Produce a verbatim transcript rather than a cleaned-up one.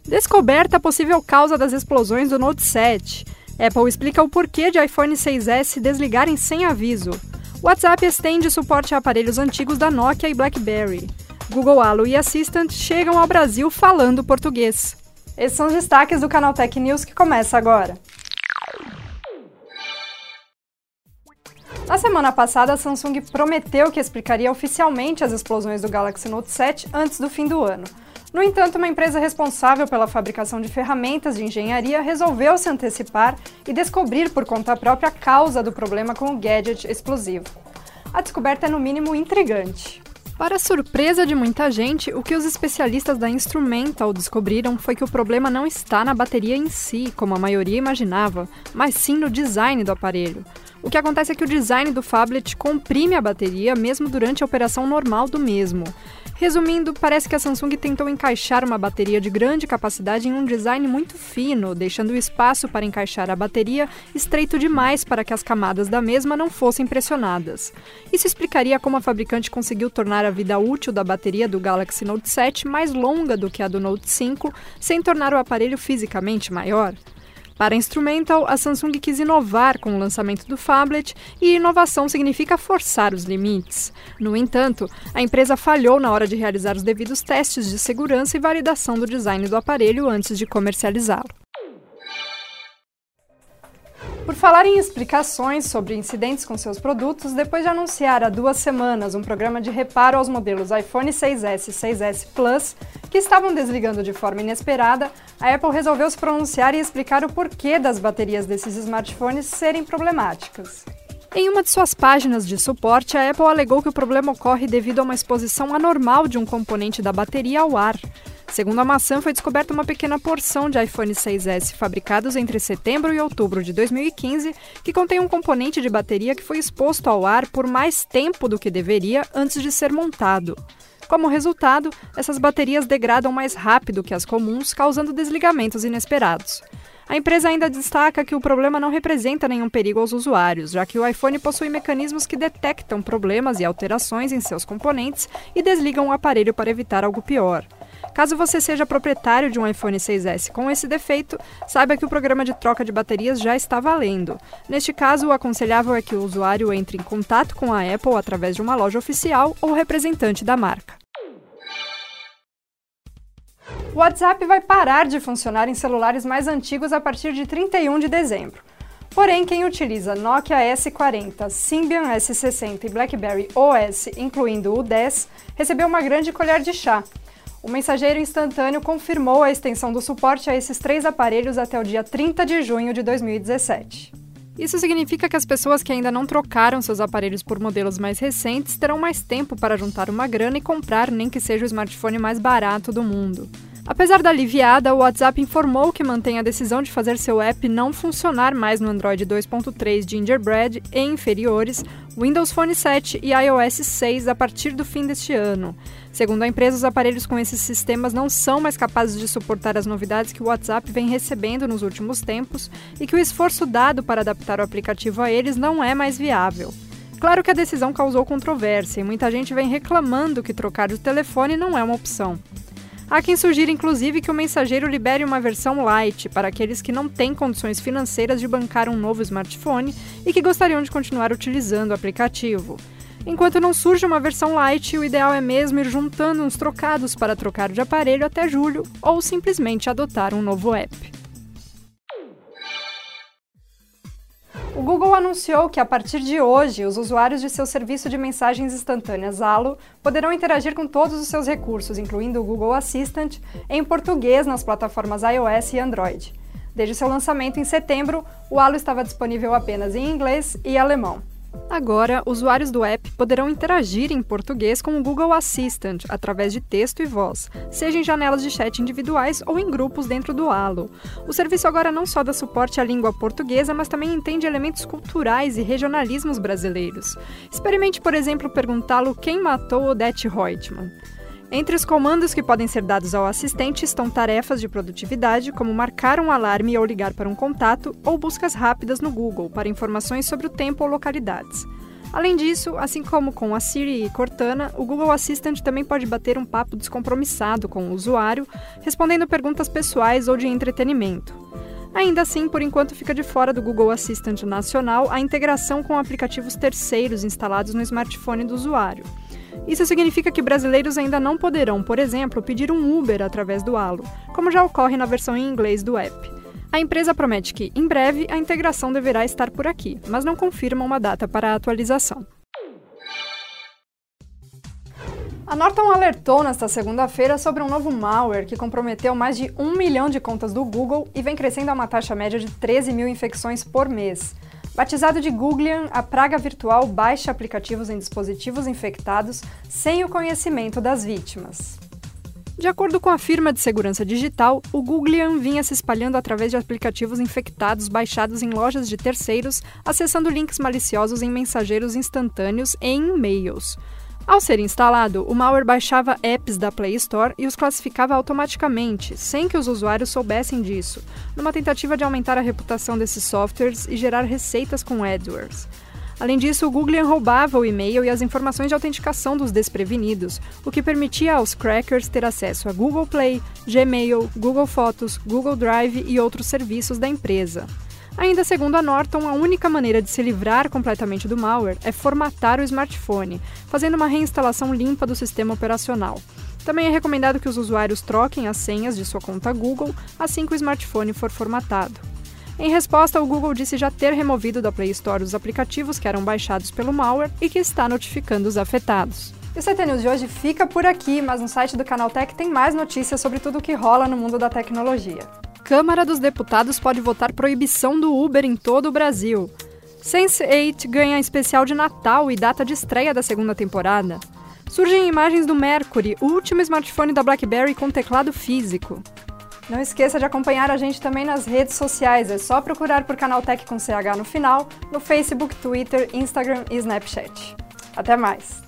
Descoberta a possível causa das explosões do Note sete. Apple explica o porquê de iPhone seis S desligarem sem aviso. WhatsApp estende suporte a aparelhos antigos da Nokia e BlackBerry. Google Halo e Assistant chegam ao Brasil falando português. Esses são os destaques do Canal Tech News que começa agora. Na semana passada, a Samsung prometeu que explicaria oficialmente as explosões do Galaxy Note sete antes do fim do ano. No entanto, uma empresa responsável pela fabricação de ferramentas de engenharia resolveu se antecipar e descobrir por conta própria a causa do problema com o gadget explosivo. A descoberta é no mínimo intrigante. Para a surpresa de muita gente, o que os especialistas da Instrumental descobriram foi que o problema não está na bateria em si, como a maioria imaginava, mas sim no design do aparelho. O que acontece é que o design do phablet comprime a bateria mesmo durante a operação normal do mesmo. Resumindo, parece que a Samsung tentou encaixar uma bateria de grande capacidade em um design muito fino, deixando o espaço para encaixar a bateria estreito demais para que as camadas da mesma não fossem pressionadas. Isso explicaria como a fabricante conseguiu tornar a vida útil da bateria do Galaxy Note sete mais longa do que a do Note cinco, sem tornar o aparelho fisicamente maior. Para a Instrumental, a Samsung quis inovar com o lançamento do phablet e inovação significa forçar os limites. No entanto, a empresa falhou na hora de realizar os devidos testes de segurança e validação do design do aparelho antes de comercializá-lo. Por falar em explicações sobre incidentes com seus produtos, depois de anunciar há duas semanas um programa de reparo aos modelos iPhone seis S e seis S Plus, que estavam desligando de forma inesperada, a Apple resolveu se pronunciar e explicar o porquê das baterias desses smartphones serem problemáticas. Em uma de suas páginas de suporte, a Apple alegou que o problema ocorre devido a uma exposição anormal de um componente da bateria ao ar. Segundo a maçã, foi descoberta uma pequena porção de iPhone seis S fabricados entre setembro e outubro de dois mil e quinze que contém um componente de bateria que foi exposto ao ar por mais tempo do que deveria antes de ser montado. Como resultado, essas baterias degradam mais rápido que as comuns, causando desligamentos inesperados. A empresa ainda destaca que o problema não representa nenhum perigo aos usuários, já que o iPhone possui mecanismos que detectam problemas e alterações em seus componentes e desligam o aparelho para evitar algo pior. Caso você seja proprietário de um iPhone seis S com esse defeito, saiba que o programa de troca de baterias já está valendo. Neste caso, o aconselhável é que o usuário entre em contato com a Apple através de uma loja oficial ou representante da marca. O WhatsApp vai parar de funcionar em celulares mais antigos a partir de trinta e um de dezembro. Porém, quem utiliza Nokia S quarenta, Symbian S sessenta e BlackBerry O S, incluindo o dez, recebeu uma grande colher de chá. O mensageiro instantâneo confirmou a extensão do suporte a esses três aparelhos até o dia trinta de junho de dois mil e dezessete. Isso significa que as pessoas que ainda não trocaram seus aparelhos por modelos mais recentes terão mais tempo para juntar uma grana e comprar nem que seja o smartphone mais barato do mundo. Apesar da aliviada, o WhatsApp informou que mantém a decisão de fazer seu app não funcionar mais no Android dois ponto três Gingerbread e inferiores, Windows Phone sete e iOS seis a partir do fim deste ano. Segundo a empresa, os aparelhos com esses sistemas não são mais capazes de suportar as novidades que o WhatsApp vem recebendo nos últimos tempos e que o esforço dado para adaptar o aplicativo a eles não é mais viável. Claro que a decisão causou controvérsia e muita gente vem reclamando que trocar de telefone não é uma opção. Há quem sugira, inclusive, que o mensageiro libere uma versão light para aqueles que não têm condições financeiras de bancar um novo smartphone e que gostariam de continuar utilizando o aplicativo. Enquanto não surge uma versão light, o ideal é mesmo ir juntando uns trocados para trocar de aparelho até julho ou simplesmente adotar um novo app. O Google anunciou que, a partir de hoje, os usuários de seu serviço de mensagens instantâneas Halo poderão interagir com todos os seus recursos, incluindo o Google Assistant, em português nas plataformas iOS e Android. Desde seu lançamento em setembro, o Halo estava disponível apenas em inglês e alemão. Agora, usuários do app poderão interagir em português com o Google Assistant através de texto e voz, seja em janelas de chat individuais ou em grupos dentro do Halo. O serviço agora não só dá suporte à língua portuguesa, mas também entende elementos culturais e regionalismos brasileiros. Experimente, por exemplo, perguntá-lo quem matou Odete Reutemann. Entre os comandos que podem ser dados ao assistente estão tarefas de produtividade, como marcar um alarme ou ligar para um contato, ou buscas rápidas no Google para informações sobre o tempo ou localidades. Além disso, assim como com a Siri e Cortana, o Google Assistant também pode bater um papo descompromissado com o usuário, respondendo perguntas pessoais ou de entretenimento. Ainda assim, por enquanto fica de fora do Google Assistant nacional a integração com aplicativos terceiros instalados no smartphone do usuário. Isso significa que brasileiros ainda não poderão, por exemplo, pedir um Uber através do Allo, como já ocorre na versão em inglês do app. A empresa promete que, em breve, a integração deverá estar por aqui, mas não confirma uma data para a atualização. A Norton alertou nesta segunda-feira sobre um novo malware que comprometeu mais de um milhão de contas do Google e vem crescendo a uma taxa média de treze mil infecções por mês. Batizado de Googlian, a praga virtual baixa aplicativos em dispositivos infectados sem o conhecimento das vítimas. De acordo com a firma de segurança digital, o Googlian vinha se espalhando através de aplicativos infectados baixados em lojas de terceiros, acessando links maliciosos em mensageiros instantâneos e em e-mails. Ao ser instalado, o malware baixava apps da Play Store e os classificava automaticamente, sem que os usuários soubessem disso, numa tentativa de aumentar a reputação desses softwares e gerar receitas com AdWords. Além disso, o Googlian roubava o e-mail e as informações de autenticação dos desprevenidos, o que permitia aos crackers ter acesso a Google Play, Gmail, Google Fotos, Google Drive e outros serviços da empresa. Ainda segundo a Norton, a única maneira de se livrar completamente do malware é formatar o smartphone, fazendo uma reinstalação limpa do sistema operacional. Também é recomendado que os usuários troquem as senhas de sua conta Google assim que o smartphone for formatado. Em resposta, o Google disse já ter removido da Play Store os aplicativos que eram baixados pelo malware e que está notificando os afetados. E o C T News de hoje fica por aqui, mas no site do Canaltech tem mais notícias sobre tudo o que rola no mundo da tecnologia. Câmara dos Deputados pode votar proibição do Uber em todo o Brasil. sense oito ganha especial de Natal e data de estreia da segunda temporada. Surgem imagens do Mercury, o último smartphone da BlackBerry com teclado físico. Não esqueça de acompanhar a gente também nas redes sociais, é só procurar por Canaltech com C H no final, no Facebook, Twitter, Instagram e Snapchat. Até mais!